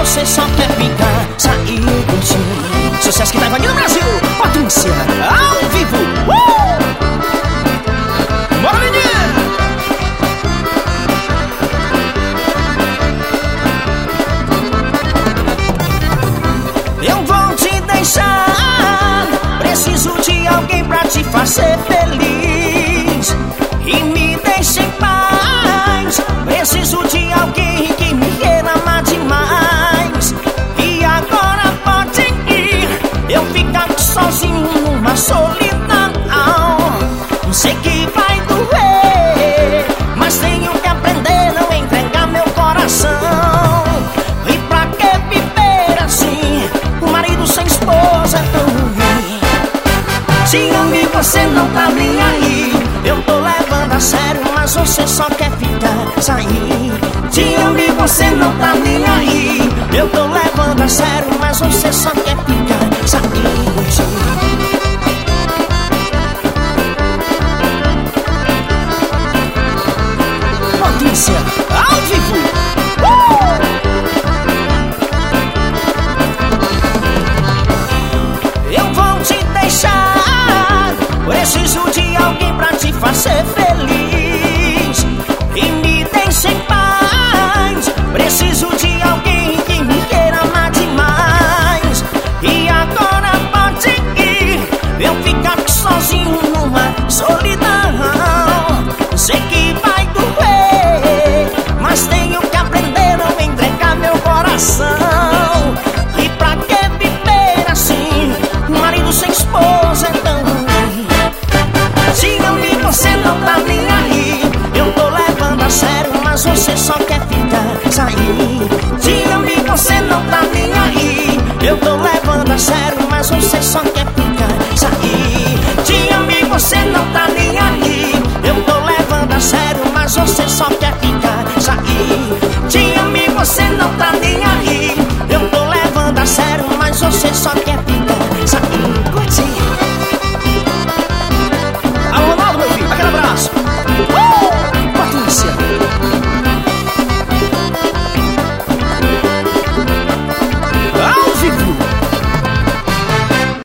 você só quer ficar, sair curtindo. Sucesso que tá invadindo o Brasil, Patrícia, ao vivo. Bora, menina! Eu vou te deixar, preciso de alguém pra te fazer feliz e me deixe em paz. Preciso de alguém que me queira amar demais. E agora pode ir, eu ficar sozinho numa solidão. Sei que vai doer, mas tenho que aprender a não entregar meu coração. E pra que viver assim? O marido sem esposa é tão ruim. Se amo e você não tá nem aí, eu tô levando a sério, mas você só quer